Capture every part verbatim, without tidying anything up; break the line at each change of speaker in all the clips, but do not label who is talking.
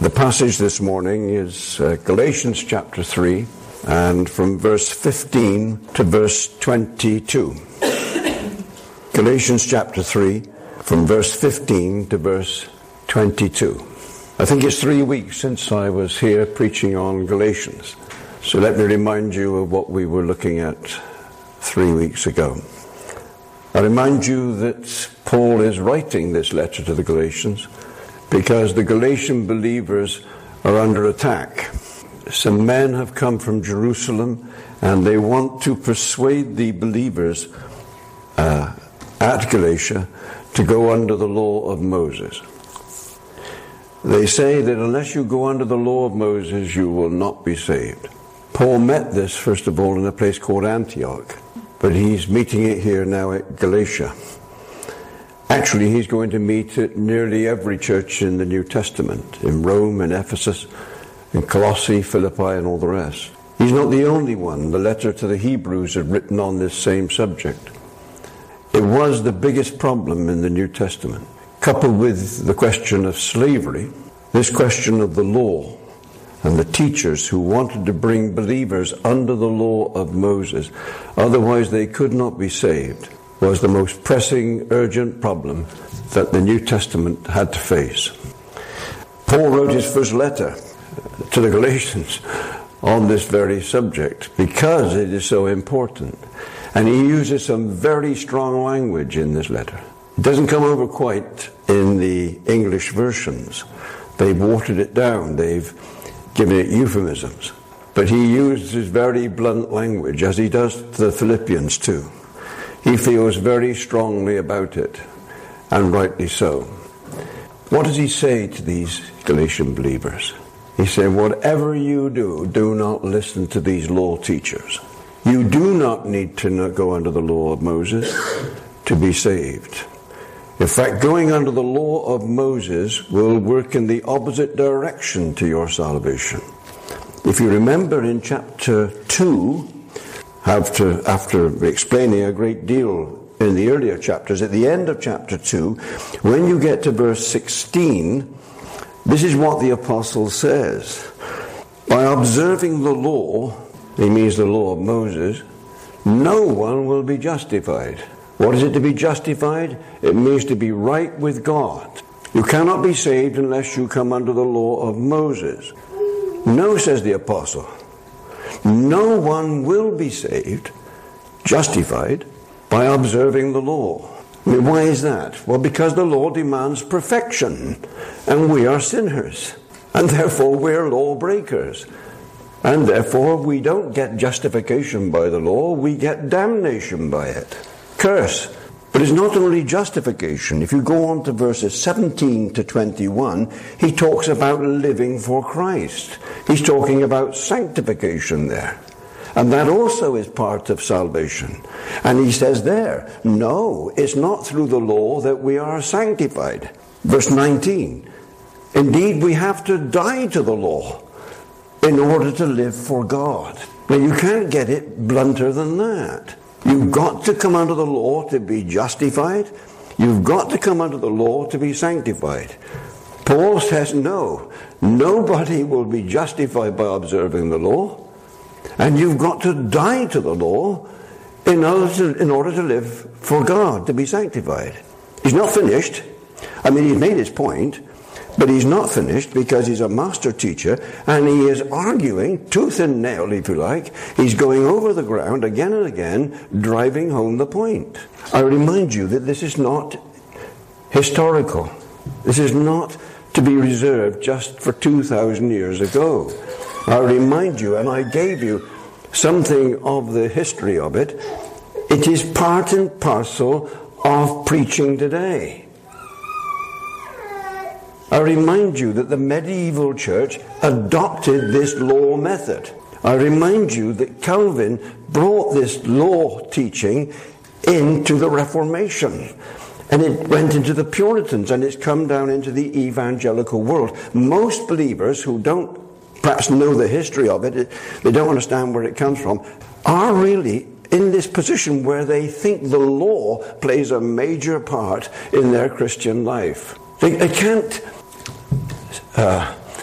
The passage this morning is uh, Galatians chapter three, and from verse fifteen to verse twenty-two. Galatians chapter three, from verse fifteen to verse twenty-two. I think it's three weeks since I was here preaching on Galatians. So let me remind you of what we were looking at three weeks ago. I remind you that Paul is writing this letter to the Galatians because the Galatian believers are under attack. Some men have come from Jerusalem and they want to persuade the believers uh, at Galatia to go under the law of Moses. They say that unless you go under the law of Moses, you will not be saved. Paul met this, first of all, in a place called Antioch, but he's meeting it here now at Galatia. Actually, he's going to meet at nearly every church in the New Testament, in Rome, in Ephesus, in Colossae, Philippi, and all the rest. He's not the only one. The letter to the Hebrews is written on this same subject. It was the biggest problem in the New Testament. Coupled with the question of slavery, this question of the law, and the teachers who wanted to bring believers under the law of Moses, otherwise they could not be saved, was the most pressing, urgent problem that the New Testament had to face. Paul wrote his first letter to the Galatians on this very subject because it is so important. And he uses some very strong language in this letter. It doesn't come over quite in the English versions. They've watered it down. They've given it euphemisms. But he uses very blunt language, as he does to the Philippians too. He feels very strongly about it, and rightly so. What does he say to these Galatian believers? He said, whatever you do, do not listen to these law teachers. You do not need to go under the law of Moses to be saved. In fact, going under the law of Moses will work in the opposite direction to your salvation. If you remember in chapter two, after, after explaining a great deal in the earlier chapters, at the end of chapter two, when you get to verse sixteen, this is what the apostle says. By observing the law, he means the law of Moses, no one will be justified. What is it to be justified? It means to be right with God. You cannot be saved unless you come under the law of Moses. No, says the apostle. No one will be saved, justified, by observing the law. I mean, why is that? Well, because the law demands perfection, and we are sinners, and therefore we're lawbreakers. And therefore we don't get justification by the law, we get damnation by it. Curse. But it's not only justification. If you go on to verses seventeen to twenty-one, he talks about living for Christ. He's talking about sanctification there. And that also is part of salvation. And he says there, no, it's not through the law that we are sanctified. Verse nineteen, indeed we have to die to the law in order to live for God. Now you can't get it blunter than that. You've got to come under the law to be justified. You've got to come under the law to be sanctified. Paul says no. Nobody will be justified by observing the law. And you've got to die to the law in order to, in order to live for God, to be sanctified. He's not finished. I mean, he's made his point. But he's not finished because he's a master teacher and he is arguing tooth and nail, if you like. He's going over the ground again and again, driving home the point. I remind you that this is not historical. This is not to be reserved just for two thousand years ago. I remind you, and I gave you something of the history of it. It is part and parcel of preaching today. I remind you that the medieval church adopted this law method. I remind you that Calvin brought this law teaching into the Reformation. And it went into the Puritans, and it's come down into the evangelical world. Most believers who don't perhaps know the history of it, they don't understand where it comes from, are really in this position where they think the law plays a major part in their Christian life. They, they can't uh,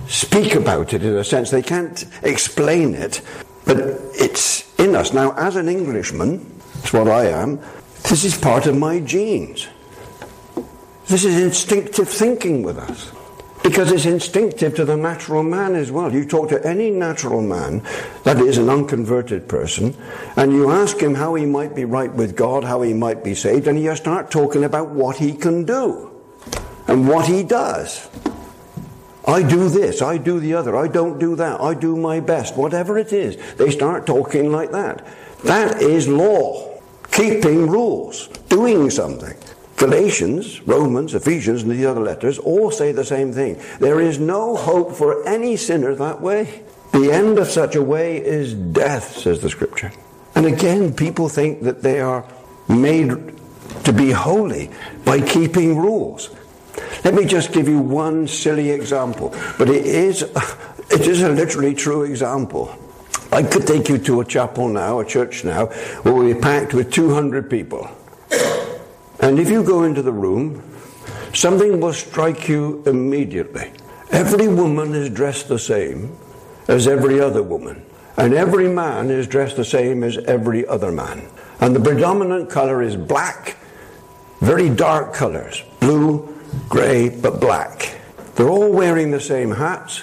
speak about it in a sense. They can't explain it, but it's in us. Now, as an Englishman, that's what I am, this is part of my genes. This is instinctive thinking with us. Because it's instinctive to the natural man as well. You talk to any natural man, that is an unconverted person, and you ask him how he might be right with God, how he might be saved, and you start talking about what he can do and what he does. I do this, I do the other, I don't do that, I do my best, whatever it is. They start talking like that. That is law. Keeping rules. Doing something. Galatians, Romans, Ephesians, and the other letters all say the same thing. There is no hope for any sinner that way. The end of such a way is death, says the Scripture. And again, people think that they are made to be holy by keeping rules. Let me just give you one silly example, but it is, it is a literally true example. I could take you to a chapel now, a church now, where we're packed with two hundred people. And if you go into the room, something will strike you immediately. Every woman is dressed the same as every other woman. And every man is dressed the same as every other man. And the predominant colour is black, very dark colours. Blue, grey, but black. They're all wearing the same hats.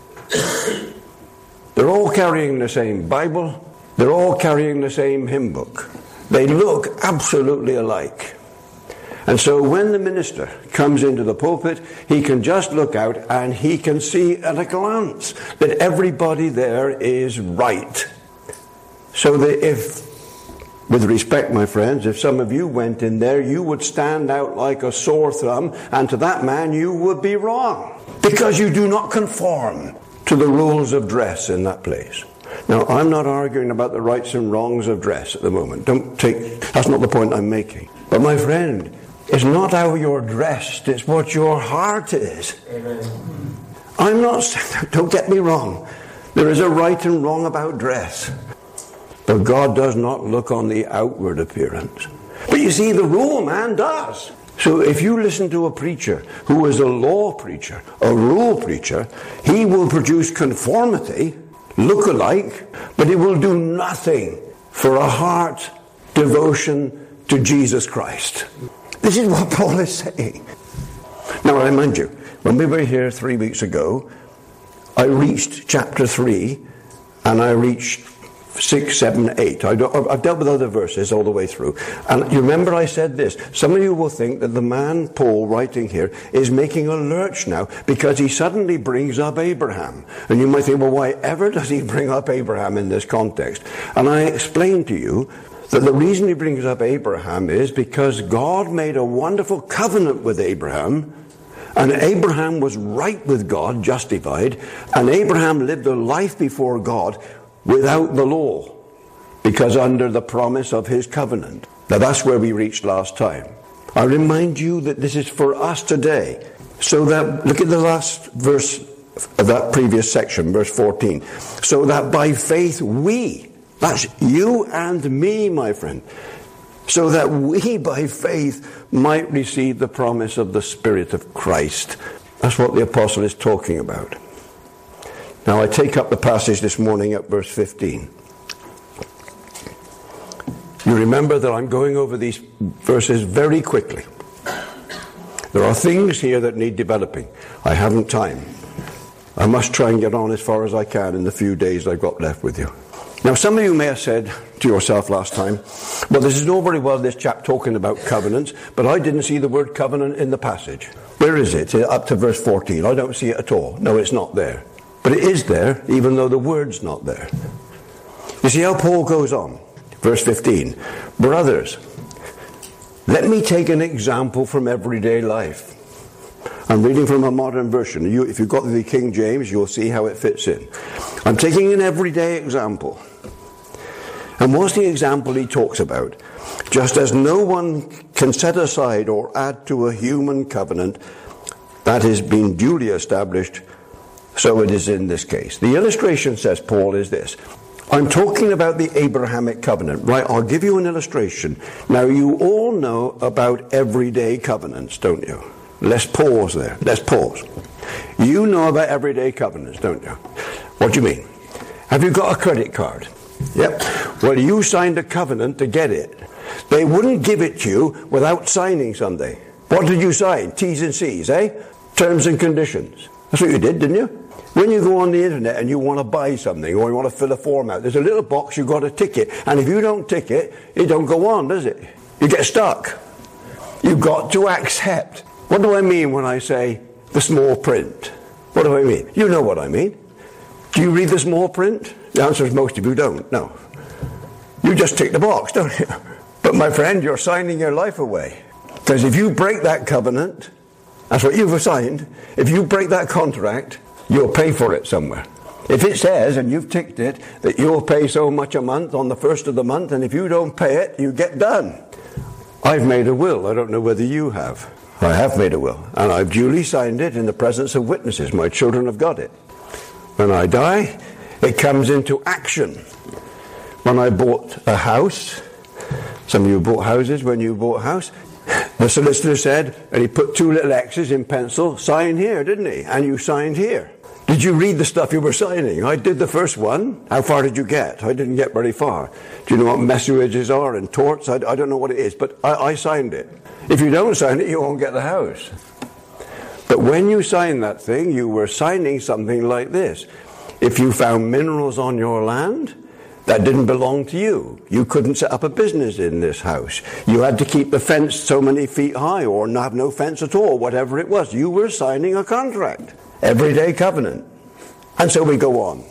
They're all carrying the same Bible. They're all carrying the same hymn book. They look absolutely alike. And so when the minister comes into the pulpit, he can just look out and he can see at a glance that everybody there is right. So that if, with respect, my friends, if some of you went in there, you would stand out like a sore thumb, and to that man you would be wrong. Because you do not conform to the rules of dress in that place. Now, I'm not arguing about the rights and wrongs of dress at the moment. Don't take, that's not the point I'm making. But my friend, it's not how you're dressed, it's what your heart is. Amen. I'm not saying, don't get me wrong, there is a right and wrong about dress. But God does not look on the outward appearance. But you see, the rule man does. So if you listen to a preacher who is a law preacher, a rule preacher, he will produce conformity, look alike, but he will do nothing for a heart devotion to Jesus Christ. This is what Paul is saying. Now, I remind you, when we were here three weeks ago, I reached chapter three, and I reached six, seven, eight. I don't, I've dealt with other verses all the way through. And you remember I said this. Some of you will think that the man, Paul, writing here, is making a lurch now because he suddenly brings up Abraham. And you might think, well, why ever does he bring up Abraham in this context? And I explained to you that the reason he brings up Abraham is because God made a wonderful covenant with Abraham, and Abraham was right with God, justified, and Abraham lived a life before God without the law, because under the promise of his covenant. Now that's where we reached last time. I remind you that this is for us today, so that, look at the last verse of that previous section, verse fourteen, so that by faith we, that's you and me, my friend, so that we by faith might receive the promise of the Spirit of Christ. That's what the apostle is talking about. Now I take up the passage this morning at verse fifteen. You remember that I'm going over these verses very quickly. There are things here that need developing. I haven't time. I must try and get on as far as I can in the few days I've got left with you. Now, some of you may have said to yourself last time, well, this is all very well, this chap talking about covenants, but I didn't see the word covenant in the passage. Where is it? Up to verse fourteen. I don't see it at all. No, it's not there. But it is there, even though the word's not there. You see how Paul goes on? Verse fifteen. Brothers, let me take an example from everyday life. I'm reading from a modern version. You, if you've got the King James, you'll see how it fits in. I'm taking an everyday example. And what's the example he talks about? Just as no one can set aside or add to a human covenant that has been duly established, so it is in this case. The illustration, says Paul, is this. I'm talking about the Abrahamic covenant. Right, I'll give you an illustration. Now, you all know about everyday covenants, don't you? Let's pause there. Let's pause. You know about everyday covenants, don't you? What do you mean? Have you got a credit card? Yep. Well, you signed a covenant to get it. They wouldn't give it to you without signing something. What did you sign? T's and C's, eh? Terms and conditions. That's what you did, didn't you? When you go on the internet and you want to buy something or you want to fill a form out, there's a little box you've got to tick it. And if you don't tick it, it don't go on, does it? You get stuck. You've got to accept. What do I mean when I say the small print? What do I mean? You know what I mean. Do you read the small print? The answer is most of you don't. No. You just tick the box, don't you? But my friend, you're signing your life away. Because if you break that covenant, that's what you've signed. If you break that contract, you'll pay for it somewhere. If it says, and you've ticked it, that you'll pay so much a month on the first of the month, and if you don't pay it, you get done. I've made a will. I don't know whether you have. I have made a will. And I've duly signed it in the presence of witnesses. My children have got it. When I die, it comes into action. When I bought a house, some of you bought houses when you bought a house, the solicitor said, and he put two little X's in pencil, sign here, didn't he? And you signed here. Did you read the stuff you were signing? I did the first one. How far did you get? I didn't get very far. Do you know what messages are and torts? I, I don't know what it is, but I, I signed it. If you don't sign it, you won't get the house. But when you sign that thing, you were signing something like this. If you found minerals on your land, that didn't belong to you. You couldn't set up a business in this house. You had to keep the fence so many feet high or have no fence at all, whatever it was. You were signing a contract. Everyday covenant. And so we go on.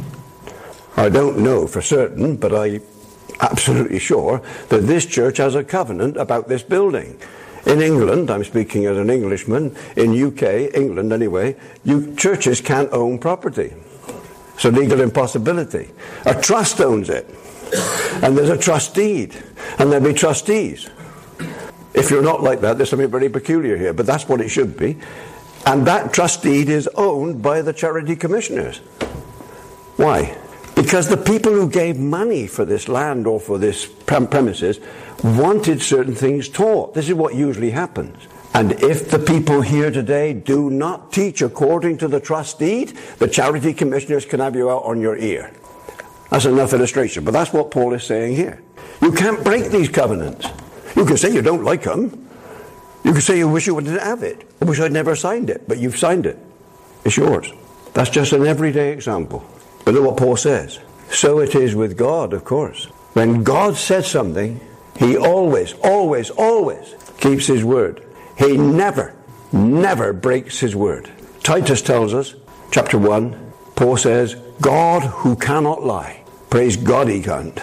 I don't know for certain, but I'm absolutely sure that this church has a covenant about this building. In England, I'm speaking as an Englishman, in U K, England anyway, you, churches can't own property. It's a legal impossibility. A trust owns it. And there's a trust deed. And there'll be trustees. If you're not like that, there's something very peculiar here, but that's what it should be. And that trust deed is owned by the charity commissioners. Why? Because the people who gave money for this land or for this premises wanted certain things taught. This is what usually happens. And if the people here today do not teach according to the trust deed, the charity commissioners can have you out on your ear. That's enough illustration. But that's what Paul is saying here. You can't break these covenants. You can say you don't like them. You can say you wish you didn't have it. I wish I'd never signed it. But you've signed it. It's yours. That's just an everyday example. But look what Paul says. So it is with God, of course. When God says something, he always, always, always keeps his word. He never, never breaks his word. Titus tells us, chapter one, Paul says, God who cannot lie. Praise God he can't.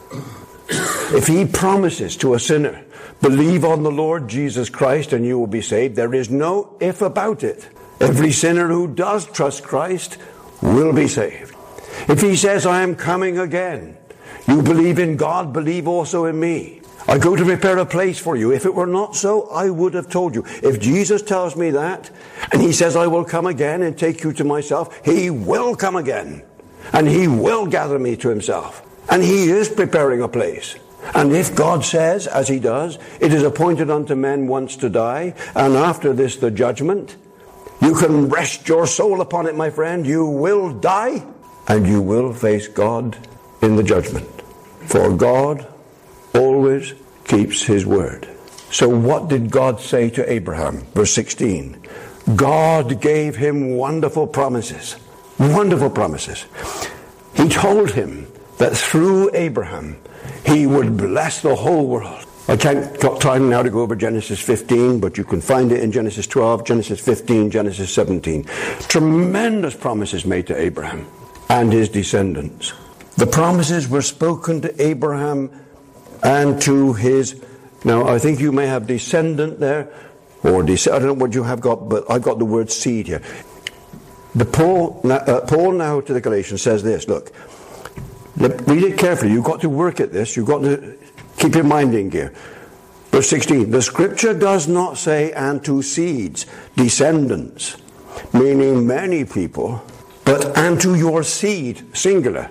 If he promises to a sinner, believe on the Lord Jesus Christ and you will be saved, there is no if about it. Every sinner who does trust Christ will be saved. If he says, I am coming again, you believe in God, believe also in me. I go to prepare a place for you. If it were not so, I would have told you. If Jesus tells me that, and he says, I will come again and take you to myself, he will come again. And he will gather me to himself. And he is preparing a place. And if God says, as he does, it is appointed unto men once to die, and after this the judgment, you can rest your soul upon it, my friend. You will die, and you will face God in the judgment. For God always keeps his word. So what did God say to Abraham? Verse sixteen. God gave him wonderful promises. Wonderful promises. He told him that through Abraham he would bless the whole world. I can't got time now to go over Genesis fifteen, but you can find it in Genesis twelve, Genesis fifteen, Genesis seventeen. Tremendous promises made to Abraham and his descendants. The promises were spoken to Abraham and to his, now I think you may have descendant there, or des- I don't know what you have got, but I've got the word seed here. The Paul, uh, Paul now to the Galatians says this, look, read it carefully, you've got to work at this, you've got to keep your mind in gear. Verse sixteen, the scripture does not say, and to seeds, descendants, meaning many people, but and to your seed, singular,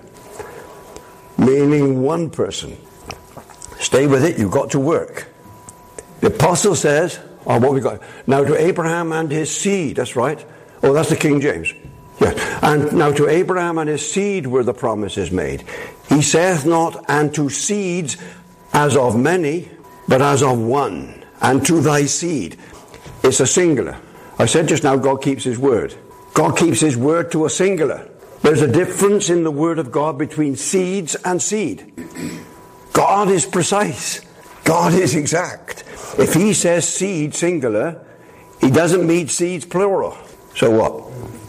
meaning one person. Stay with it, you've got to work. The apostle says, oh, what we got? Now to Abraham and his seed, that's right. Oh, that's the King James. Yes. And now to Abraham and his seed were the promises made. He saith not, and to seeds as of many, but as of one, and to thy seed. It's a singular. I said just now, God keeps his word. God keeps his word to a singular. There's a difference in the word of God between seeds and seed. God is precise. God is exact. If he says seed singular, he doesn't mean seeds plural. So what?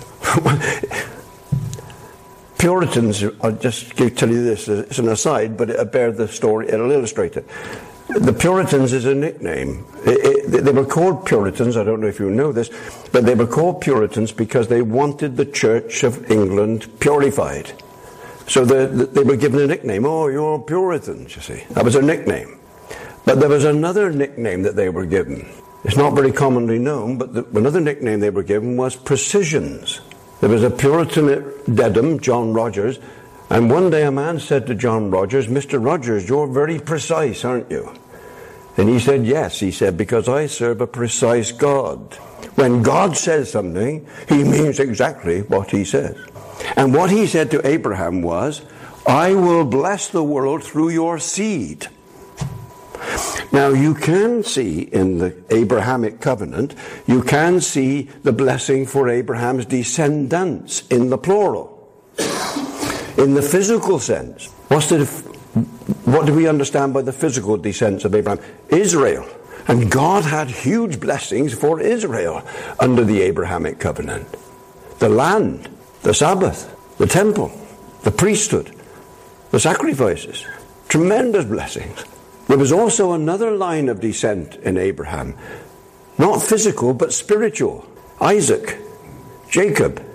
Puritans, I'll just tell you this, it's an aside, but it'll bear the story, it'll illustrate it. The Puritans is a nickname. It, it, they were called Puritans, I don't know if you know this, but they were called Puritans because they wanted the Church of England purified. So the, the, they were given a nickname. Oh, you're Puritans, you see. That was their nickname. But there was another nickname that they were given. It's not very commonly known, but the, another nickname they were given was Precisians. There was a Puritan at Dedham, John Rogers, and one day a man said to John Rogers, Mister Rogers, you're very precise, aren't you? And he said, yes, he said, because I serve a precise God. When God says something, he means exactly what he says. And what he said to Abraham was, I will bless the world through your seed. Now you can see in the Abrahamic covenant, you can see the blessing for Abraham's descendants in the plural. In the physical sense, what's the, what do we understand by the physical descendants of Abraham? Israel. And God had huge blessings for Israel under the Abrahamic covenant. The land, the Sabbath, the temple, the priesthood, the sacrifices. Tremendous blessings. There was also another line of descent in Abraham. Not physical, but spiritual. Isaac, Jacob.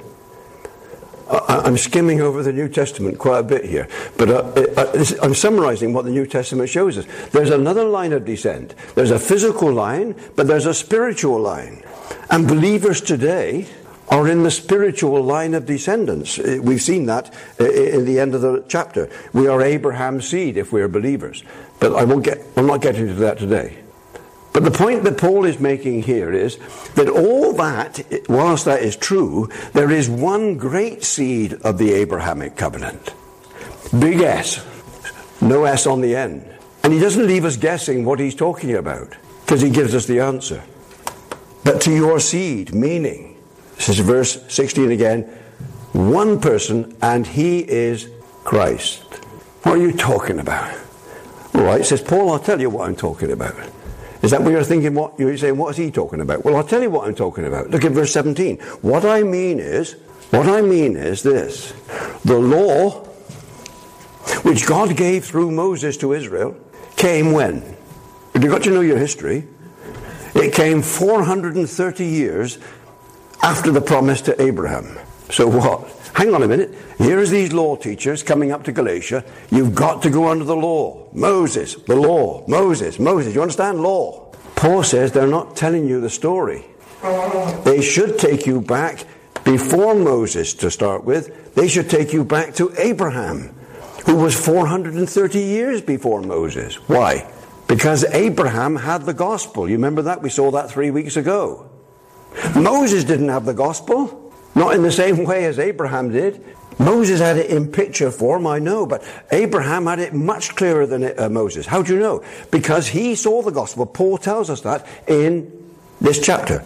I'm skimming over the New Testament quite a bit here, but uh, I'm summarizing what the New Testament shows us. There's another line of descent. There's a physical line, but there's a spiritual line. And believers today are in the spiritual line of descendants. We've seen that in the end of the chapter. We are Abraham's seed if we are believers. But I won't get, I'm not getting to that today. But the point that Paul is making here is that all that, whilst that is true, there is one great seed of the Abrahamic covenant. Big S. No S on the end. And he doesn't leave us guessing what he's talking about, because he gives us the answer. But to your seed, meaning, this is verse sixteen again, one person, and he is Christ. What are you talking about? All right, says Paul, I'll tell you what I'm talking about. Is that what you're thinking? What you're saying? What is he talking about? Well, I'll tell you what I'm talking about. Look at verse seventeen. What I mean is, what I mean is this: the law, which God gave through Moses to Israel, came when? You've got to know your history. It came four hundred thirty years after the promise to Abraham. So what? Hang on a minute. Here's these law teachers coming up to Galatia. You've got to go under the law. Moses, the law. Moses, Moses. You understand law? Paul says they're not telling you the story. They should take you back before Moses to start with. They should take you back to Abraham, who was four hundred thirty years before Moses. Why? Because Abraham had the gospel. You remember that? We saw that three weeks ago. Moses didn't have the gospel. Not in the same way as Abraham did. Moses had it in picture form, I know, but Abraham had it much clearer than it, uh, Moses. How do you know? Because he saw the gospel. Paul tells us that in this chapter.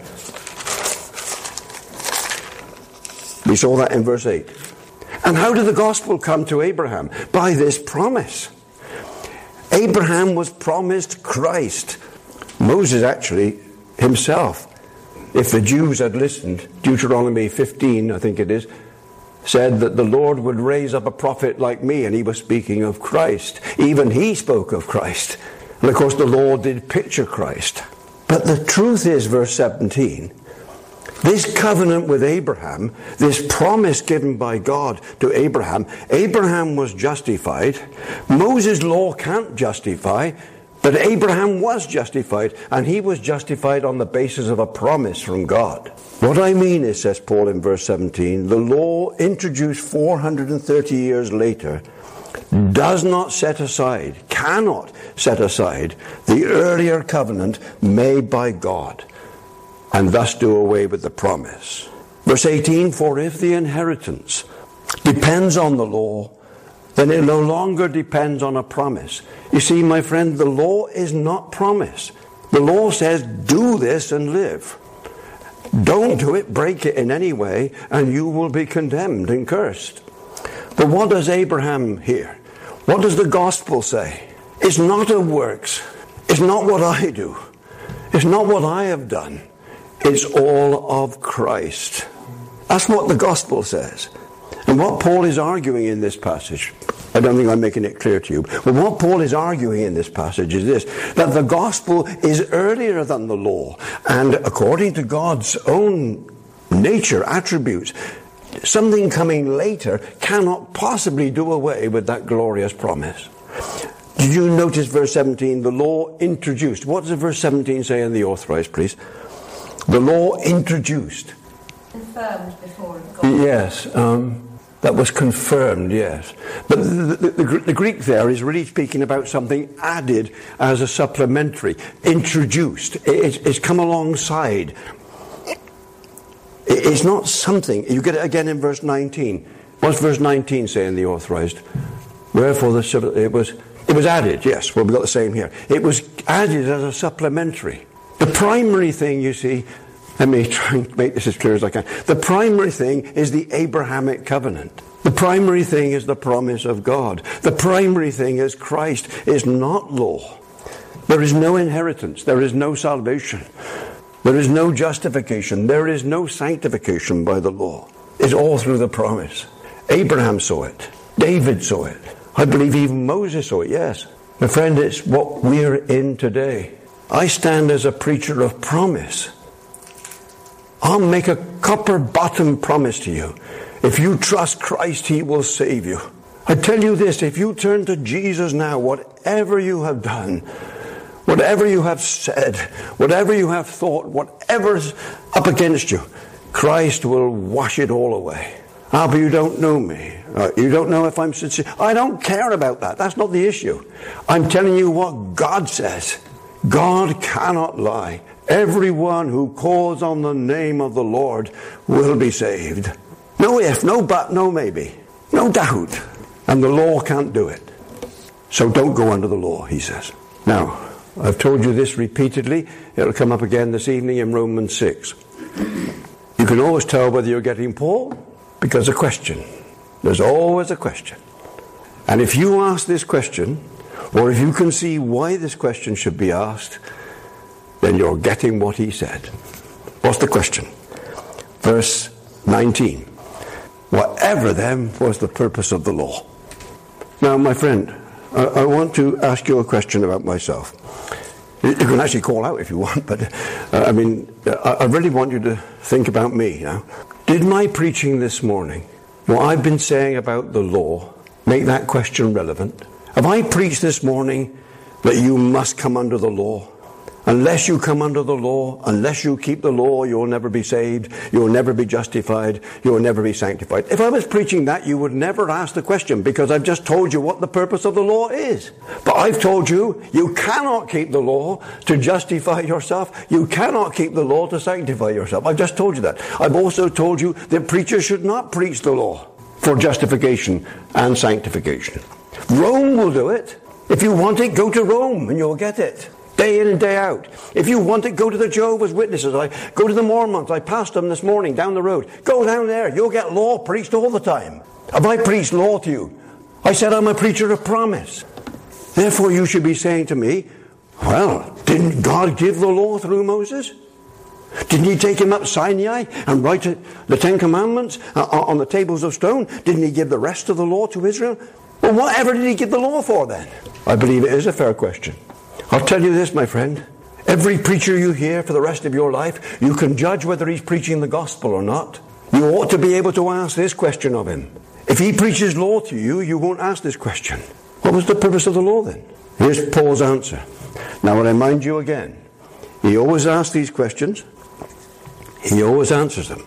We saw that in verse eight. And how did the gospel come to Abraham? By this promise. Abraham was promised Christ. Moses actually himself, if the Jews had listened, Deuteronomy fifteen, I think it is, said that the Lord would raise up a prophet like me, and he was speaking of Christ. Even he spoke of Christ. And of course the law did picture Christ. But the truth is, verse seventeen, this covenant with Abraham, this promise given by God to Abraham, Abraham was justified. Moses' law can't justify. But Abraham was justified, and he was justified on the basis of a promise from God. What I mean is, says Paul in verse seventeen, the law introduced four hundred thirty years later does not set aside, cannot set aside the earlier covenant made by God, and thus do away with the promise. Verse eighteen, for if the inheritance depends on the law, then it no longer depends on a promise. You see, my friend, the law is not promise. The law says, do this and live. Don't do it, break it in any way, and you will be condemned and cursed. But what does Abraham hear? What does the gospel say? It's not of works. It's not what I do. It's not what I have done. It's all of Christ. That's what the gospel says. And what Paul is arguing in this passage, I don't think I'm making it clear to you, but what Paul is arguing in this passage is this, that the gospel is earlier than the law, and according to God's own nature, attributes, something coming later cannot possibly do away with that glorious promise. Did you notice verse seventeen, the law introduced? What does verse seventeen say in the authorized, please? The law introduced.
Confirmed before God.
Yes, um, that was confirmed, yes. But the, the, the, the Greek there is really speaking about something added as a supplementary, introduced. It, it's come alongside. It's not something. You get it again in verse nineteen. What's verse nineteen say in the authorized? Wherefore the it was it was added. Yes, well, we've got the same here. It was added as a supplementary. The primary thing, you see, let me try and make this as clear as I can. The primary thing is the Abrahamic covenant. The primary thing is the promise of God. The primary thing is Christ is not law. There is no inheritance. There is no salvation. There is no justification. There is no sanctification by the law. It's all through the promise. Abraham saw it. David saw it. I believe even Moses saw it, yes. My friend, it's what we're in today. I stand as a preacher of promise. I'll make a copper bottom promise to you. If you trust Christ, He will save you. I tell you this, if you turn to Jesus now, whatever you have done, whatever you have said, whatever you have thought, whatever's up against you, Christ will wash it all away. Ah, but you don't know me. Uh, you don't know if I'm sincere. I don't care about that. That's not the issue. I'm telling you what God says. God cannot lie. Everyone who calls on the name of the Lord will be saved. No if, no but, no maybe. No doubt. And the law can't do it. So don't go under the law, he says. Now, I've told you this repeatedly. It'll come up again this evening in Romans six. You can always tell whether you're getting Paul because a question. There's always a question. And if you ask this question, or if you can see why this question should be asked, then you're getting what he said. What's the question? Verse nineteen. Whatever then was the purpose of the law? Now, my friend, I, I want to ask you a question about myself. You can actually call out if you want, but uh, I mean, I, I really want you to think about me now. Did my preaching this morning, what I've been saying about the law, make that question relevant? Have I preached this morning that you must come under the law? Unless you come under the law, unless you keep the law, you'll never be saved, you'll never be justified, you'll never be sanctified. If I was preaching that, you would never ask the question, because I've just told you what the purpose of the law is. But I've told you, you cannot keep the law to justify yourself. You cannot keep the law to sanctify yourself. I've just told you that. I've also told you that preachers should not preach the law for justification and sanctification. Rome will do it. If you want it, go to Rome and you'll get it. Day in and day out. If you want it, go to the Jehovah's Witnesses. I go to the Mormons. I passed them this morning down the road. Go down there. You'll get law preached all the time. Have I preached law to you? I said I'm a preacher of promise. Therefore you should be saying to me, well, didn't God give the law through Moses? Didn't he take him up Sinai and write the Ten Commandments on the tables of stone? Didn't he give the rest of the law to Israel? Well, whatever did he give the law for then? I believe it is a fair question. I'll tell you this, my friend. Every preacher you hear for the rest of your life, you can judge whether he's preaching the gospel or not. You ought to be able to ask this question of him. If he preaches law to you, you won't ask this question. What was the purpose of the law then? Here's Paul's answer. Now I remind you again, he always asks these questions. He always answers them.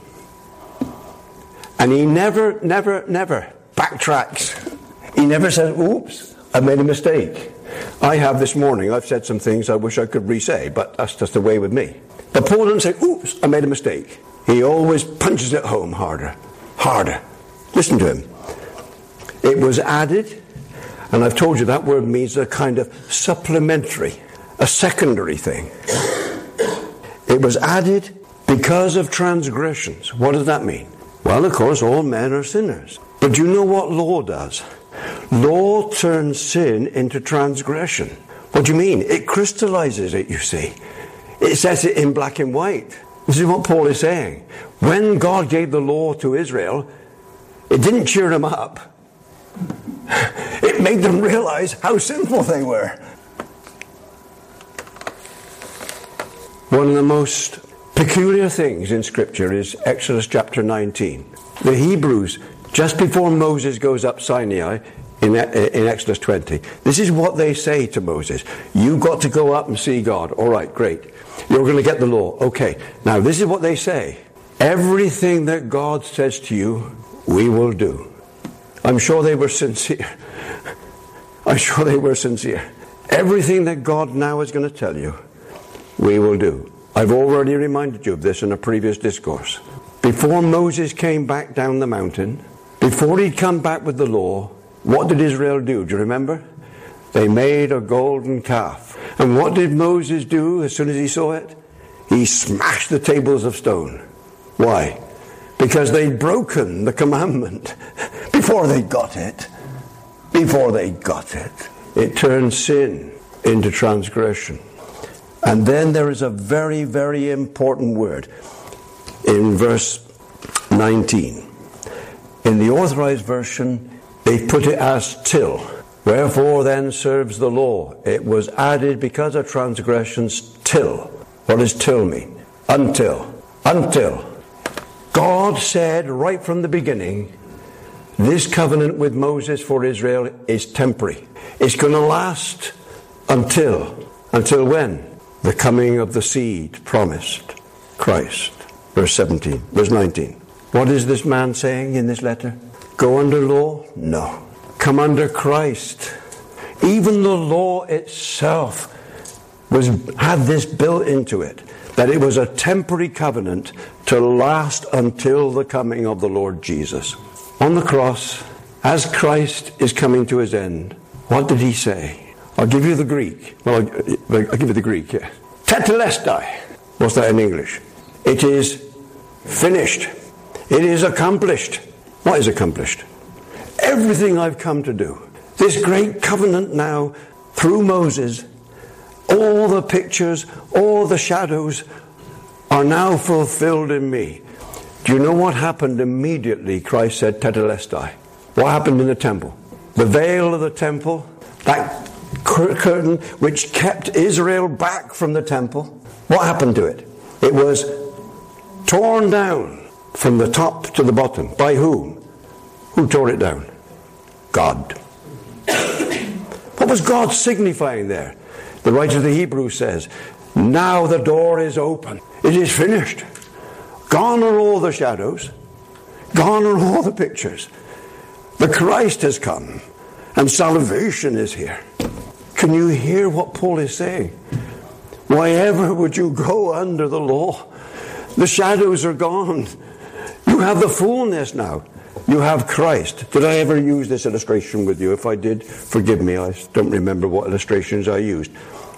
And he never, never, never backtracks. He never says, oops, I made a mistake. I have this morning, I've said some things I wish I could re-say, but that's just the way with me. But Paul doesn't say, oops, I made a mistake. He always punches it home harder, harder. Listen to him. It was added, and I've told you that word means a kind of supplementary, a secondary thing. It was added because of transgressions. What does that mean? Well, of course, all men are sinners. But do you know what law does? Law turns sin into transgression. What do you mean? It crystallizes it, you see. It says it in black and white. This is what Paul is saying. When God gave the law to Israel, it didn't cheer them up. It made them realize how sinful they were. One of the most peculiar things in Scripture is Exodus chapter nineteen. The Hebrews, just before Moses goes up Sinai, in, in Exodus twenty, this is what they say to Moses. You've got to go up and see God. All right, great. You're going to get the law. Okay. Now, this is what they say. Everything that God says to you, we will do. I'm sure they were sincere. I'm sure they were sincere. Everything that God now is going to tell you, we will do. I've already reminded you of this in a previous discourse. Before Moses came back down the mountain, before he'd come back with the law, what did Israel do? Do you remember? They made a golden calf. And what did Moses do as soon as he saw it? He smashed the tables of stone. Why? Because they'd broken the commandment before they got it. Before they got it. It turned sin into transgression. And then there is a very, very important word in verse nineteen. In the Authorized Version, they put it as till. Wherefore then serves the law? It was added because of transgressions till. What does till mean? Until. Until. God said right from the beginning, this covenant with Moses for Israel is temporary. It's going to last until. Until when? The coming of the seed promised, Christ. Verse seventeen, verse nineteen. What is this man saying in this letter? Go under law? No. Come under Christ. Even the law itself was had this built into it, that it was a temporary covenant to last until the coming of the Lord Jesus. On the cross, as Christ is coming to his end, what did he say? I'll give you the Greek. Well, I'll, I'll give you the Greek, yeah. Tetelestai. What's that in English? It is finished. It is accomplished. What is accomplished? Everything I've come to do. This great covenant now, through Moses, all the pictures, all the shadows are now fulfilled in me. Do you know what happened immediately? Christ said, Tetelestai. What happened in the temple? The veil of the temple, that curtain which kept Israel back from the temple, what happened to it? It was torn down from the top to the bottom. By whom? Who tore it down? God. What was God signifying there? The writer of the Hebrews says, now the door is open. It is finished. Gone are all the shadows. Gone are all the pictures. The Christ has come. And salvation is here. Can you hear what Paul is saying? Why ever would you go under the law? The shadows are gone. You have the fullness now. You have Christ. Did I ever use this illustration with you? If I did, forgive me. I don't remember what illustrations I used.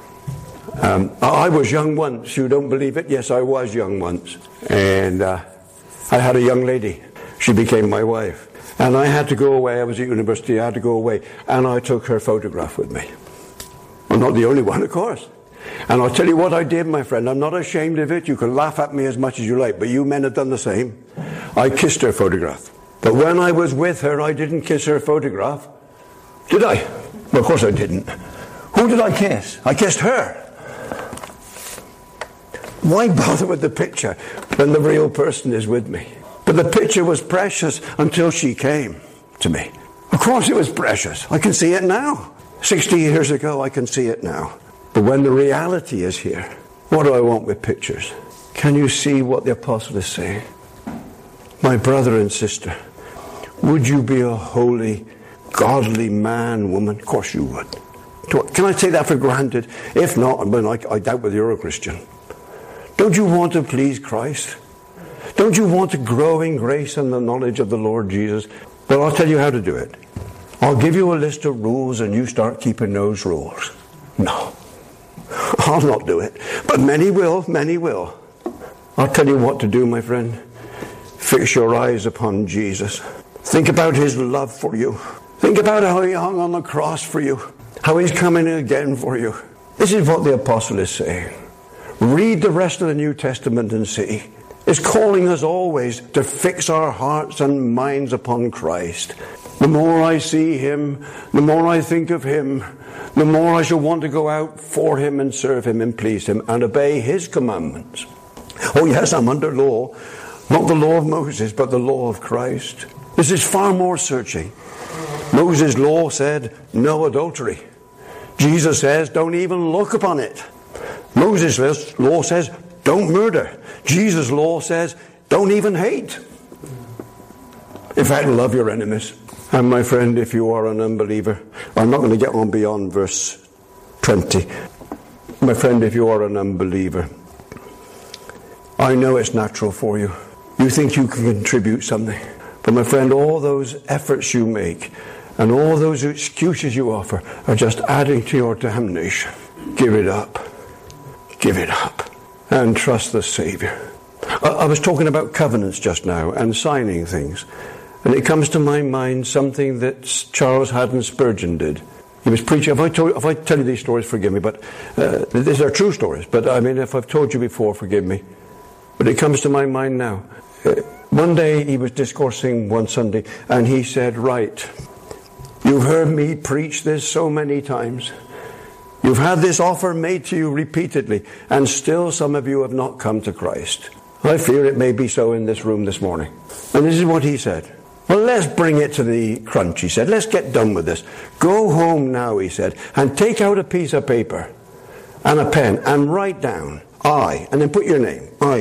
Um, I was young once. You don't believe it? Yes, I was young once. And uh, I had a young lady. She became my wife. And I had to go away. I was at university. I had to go away. And I took her photograph with me. I'm not the only one, of course. And I'll tell you what I did, my friend. I'm not ashamed of it. You can laugh at me as much as you like. But you men have done the same. I kissed her photograph. But when I was with her, I didn't kiss her photograph. Did I? Well, of course I didn't. Who did I kiss? I kissed her. Why bother with the picture when the real person is with me? But the picture was precious until she came to me. Of course it was precious. I can see it now. Sixty years ago, I can see it now. But when the reality is here, what do I want with pictures? Can you see what the apostle is saying? My brother and sister, would you be a holy, godly man, woman? Of course you would. Can I take that for granted? If not, I, mean, I, I doubt whether you're a Christian. Don't you want to please Christ? Don't you want to grow in grace and the knowledge of the Lord Jesus? Well, I'll tell you how to do it. I'll give you a list of rules and you start keeping those rules. No. I'll not do it. But many will, many will. I'll tell you what to do, my friend. Fix your eyes upon Jesus. Think about his love for you. Think about how he hung on the cross for you. How he's coming again for you. This is what the apostle is saying. Read the rest of the New Testament and see. It's calling us always to fix our hearts and minds upon Christ. The more I see him, the more I think of him, the more I shall want to go out for him and serve him and please him and obey his commandments. Oh yes, I'm under law. Not the law of Moses, but the law of Christ. This is far more searching. Moses' law said, no adultery. Jesus says, don't even look upon it. Moses' law says, don't murder. Jesus' law says, don't even hate. In fact, love your enemies. And my friend, if you are an unbeliever, I'm not going to get on beyond verse twenty. My friend, if you are an unbeliever, I know it's natural for you. You think you can contribute something. But my friend, all those efforts you make and all those excuses you offer are just adding to your damnation. Give it up. Give it up. And trust the Savior. I, I was talking about covenants just now and signing things. And it comes to my mind something that Charles Haddon Spurgeon did. He was preaching. If I, told, if I tell you these stories, forgive me. But uh, these are true stories. But I mean, if I've told you before, forgive me. But it comes to my mind now. Uh, one day he was discoursing one Sunday. And he said, right, you've heard me preach this so many times. You've had this offer made to you repeatedly. And still some of you have not come to Christ. I fear it may be so in this room this morning. And this is what he said. Well, let's bring it to the crunch, he said. Let's get done with this. Go home now, he said, and take out a piece of paper and a pen and write down, I, and then put your name. I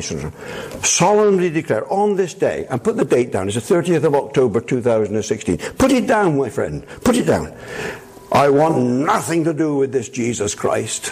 solemnly declare on this day, and put the date down, it's the thirtieth of October two thousand sixteen. Put it down, my friend. Put it down. I want nothing to do with this Jesus Christ.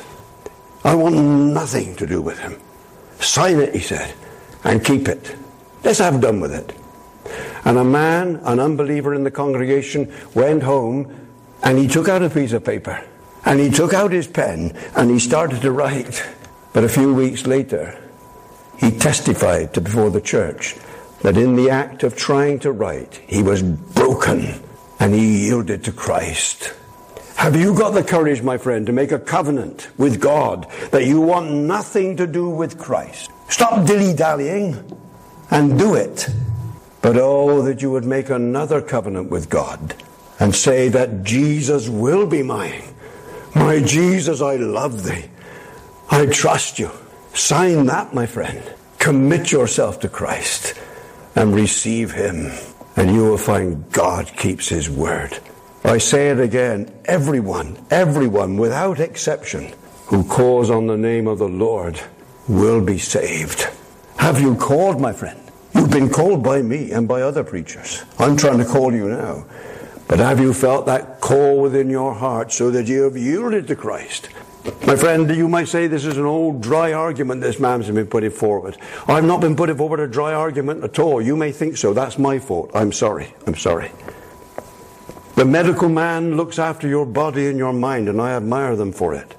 I want nothing to do with him. Sign it, he said, and keep it. Let's have done with it. And a man, an unbeliever in the congregation, went home and he took out a piece of paper and he took out his pen and he started to write. But a few weeks later, he testified to before the church that in the act of trying to write, he was broken and he yielded to Christ. Have you got the courage, my friend, to make a covenant with God that you want nothing to do with Christ? Stop dilly-dallying and do it. But oh, that you would make another covenant with God and say that Jesus will be mine. My Jesus, I love thee. I trust you. Sign that, my friend. Commit yourself to Christ and receive him. And you will find God keeps his word. I say it again, everyone, everyone without exception who calls on the name of the Lord will be saved. Have you called, my friend? You've been called by me and by other preachers. I'm trying to call you now. But have you felt that call within your heart so that you have yielded to Christ? My friend, you might say this is an old dry argument this man's been putting forward. I've not been putting forward a dry argument at all. You may think so. That's my fault. I'm sorry. I'm sorry. The medical man looks after your body and your mind, and I admire them for it.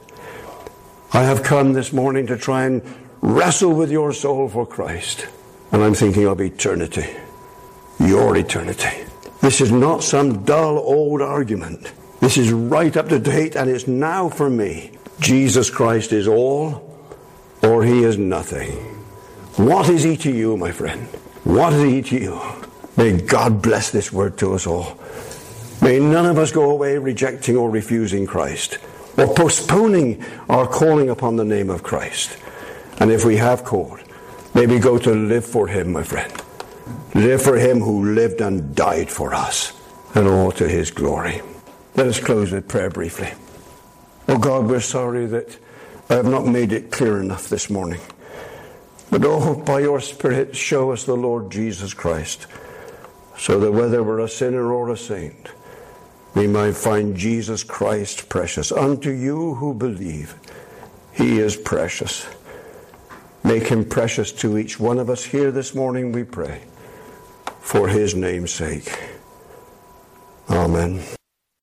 I have come this morning to try and wrestle with your soul for Christ. And I'm thinking of eternity. Your eternity. This is not some dull old argument. This is right up to date, and it's now for me. Jesus Christ is all, or he is nothing. What is he to you, my friend? What is he to you? May God bless this word to us all. May none of us go away rejecting or refusing Christ, or postponing our calling upon the name of Christ. And if we have called, may we go to live for him, my friend. Live for him who lived and died for us, and all to his glory. Let us close with prayer briefly. Oh God, we're sorry that I have not made it clear enough this morning. But oh, by your Spirit, show us the Lord Jesus Christ, so that whether we're a sinner or a saint, we might find Jesus Christ precious. Unto you who believe, he is precious. Make him precious to each one of us here this morning, we pray, for his name's sake. Amen.